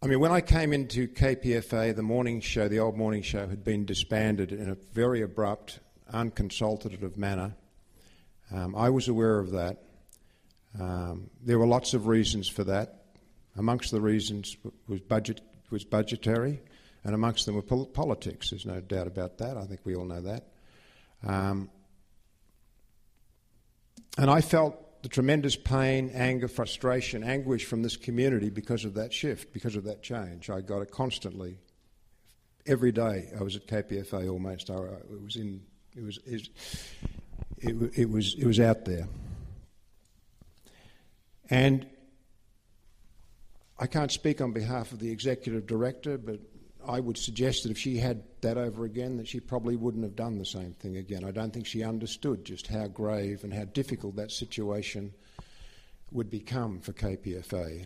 I mean, when I came into KPFA, the morning show, the old morning show, had been disbanded in a very abrupt, unconsultative manner. I was aware of that. There were lots of reasons for that. Amongst the reasons was budgetary, and amongst them were politics. There's no doubt about that. I think we all know that. And I felt the tremendous pain, anger, frustration, anguish from this community because of that shift, because of that change. I got it constantly. Every day I was at KPFA almost. It was out there. And I can't speak on behalf of the executive director, but I would suggest that if she had that over again, that she probably wouldn't have done the same thing again. I don't think she understood just how grave and how difficult that situation would become for KPFA.